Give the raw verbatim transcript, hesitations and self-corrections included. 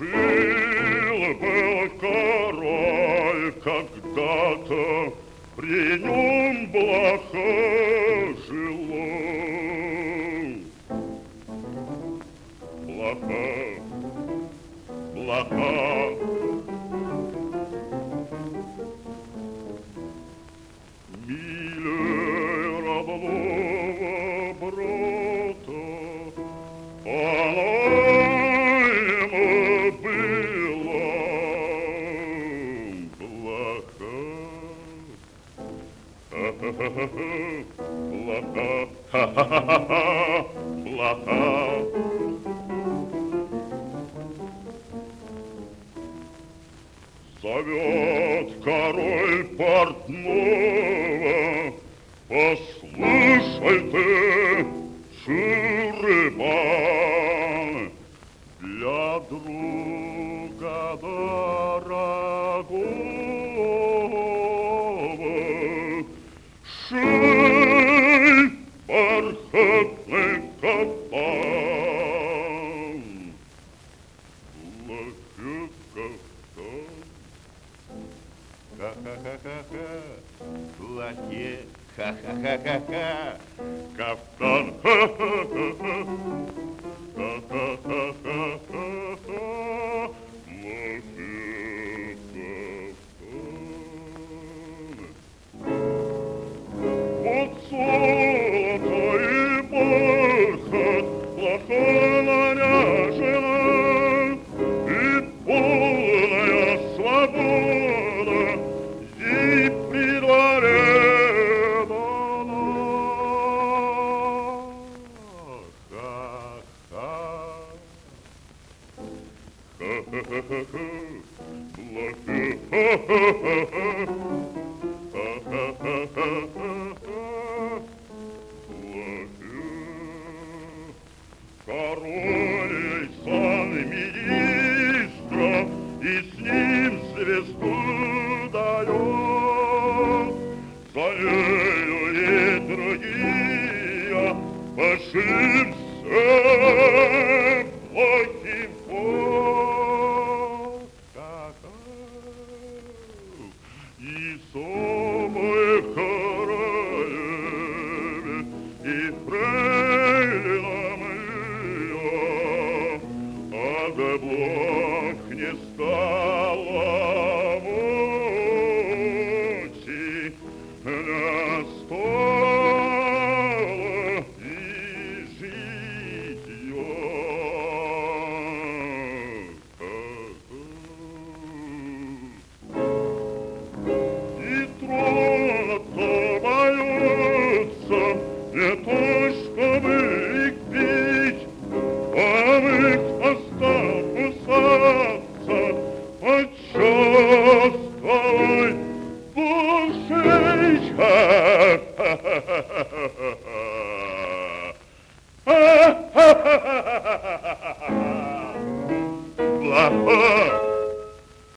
Жил-был король когда-то, при нем блоха жила. Блоха, блоха. Милей родного брата, она ему была блоха. Ха-ха-ха-ха, блоха, ха-ха-ха-ха, блоха. Зовет король портного: послушай ты, Шурыбан, для друга дорогого шей бархатный кафтан. Ха-ха-ха-ха, платье, ха-ха-ха-ха-ха, кафтан, ха-ха-ха-ха, ха-ха-ха-ха-ха, платье, кафтан. Вот золото и бархат, плоха наряжена, и полная свобода ей при дворе дана. Ха-ха, ха-ха-ха-ха, блоха, ха-ха-ха-ха, ха-ха-ха-ха-ха, блоха. Король сан-министра и с ним звезду дает. За нею и другие пошли все плохим поскакал. И самой королеве, и фрейлинам ее, а да блох не стало мучить, не стало и жить ее. И трон-то боются не то, чтобы их бить, а в их постах кусаться, почувствовать душей.